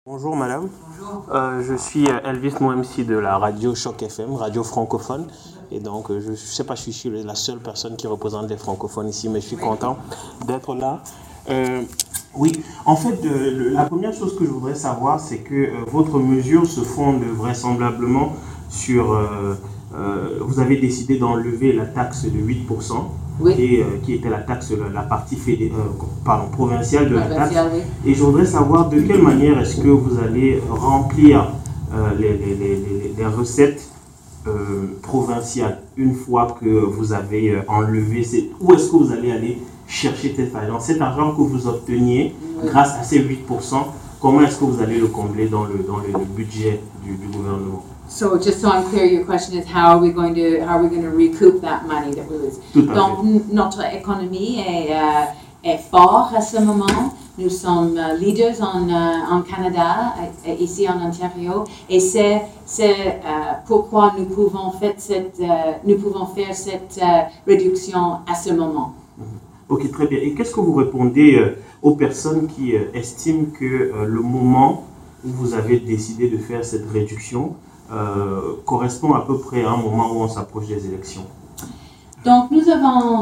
Bonjour madame. Bonjour. Je suis Elvis Moemsi de la radio Choc FM, radio francophone. Et donc je ne sais pas si je suis la seule personne qui représente les francophones ici, mais je suis content d'être là. Oui, en fait, la première chose que je voudrais savoir, c'est que votre mesure se fonde vraisemblablement sur... vous avez décidé d'enlever la taxe de 8%. Oui. Qui était la taxe, la partie provinciale de la taxe. Oui. Et je voudrais savoir de quelle manière est-ce que vous allez remplir les recettes provinciales une fois que vous avez enlevé où est-ce que vous allez aller chercher cet argent que vous obteniez grâce à ces 8%, comment est-ce que vous allez le combler dans le budget du gouvernement? So just so I'm clear, your question is how are we going to recoup that money that we lose? Donc notre économie est forte à ce moment. Nous sommes leaders en Canada, ici en Ontario, et c'est pourquoi nous pouvons faire cette réduction à ce moment. Ok, très bien. Et qu'est-ce que vous répondez aux personnes qui estiment que le moment où vous avez décidé de faire cette réduction correspond à peu près à un moment où on s'approche des élections? Donc, nous avons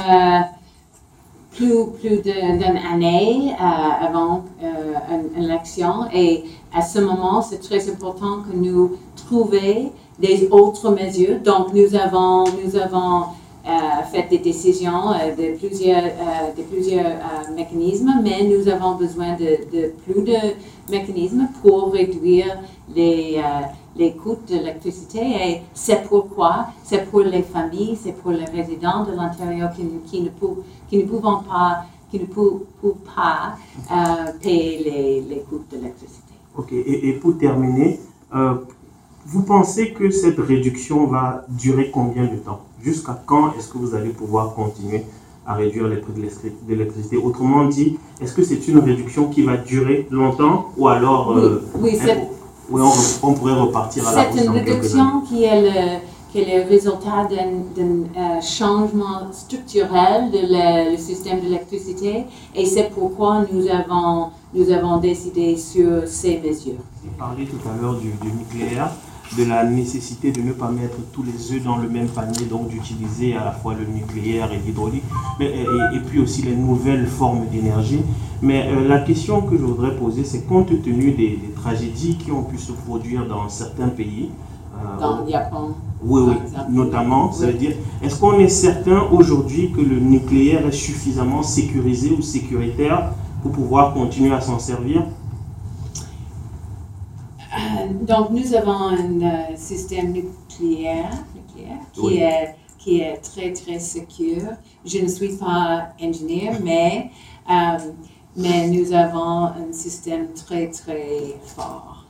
plus d'une année avant une élection, et à ce moment, c'est très important que nous trouvions des autres mesures. Donc, nous avons fait des décisions de plusieurs mécanismes, mais nous avons besoin de plus de mécanismes pour réduire les coûts de l'électricité, et c'est pourquoi, c'est pour les familles, c'est pour les résidents de l'Ontario qui ne peuvent pas payer les coûts de l'électricité. Ok, et pour terminer, vous pensez que cette réduction va durer combien de temps? Jusqu'à quand est-ce que vous allez pouvoir continuer à réduire les prix de l'électricité? Autrement dit, est-ce que c'est une réduction qui va durer longtemps ou alors on pourrait repartir à la hausse? C'est une réduction qui est le résultat d'un changement structurel du système de l'électricité, et c'est pourquoi nous avons décidé sur ces mesures. Vous parlez tout à l'heure du nucléaire, de la nécessité de ne pas mettre tous les œufs dans le même panier, donc d'utiliser à la fois le nucléaire et l'hydraulique, et puis aussi les nouvelles formes d'énergie. Mais la question que je voudrais poser, c'est compte tenu des tragédies qui ont pu se produire dans certains pays, dans le Japon. Oui, notamment, ça veut dire, est-ce qu'on est certain aujourd'hui que le nucléaire est suffisamment sécurisé ou sécuritaire pour pouvoir continuer à s'en servir? Donc, nous avons un système nucléaire qui est très, très sûr. Je ne suis pas ingénieur, mais nous avons un système très, très fort.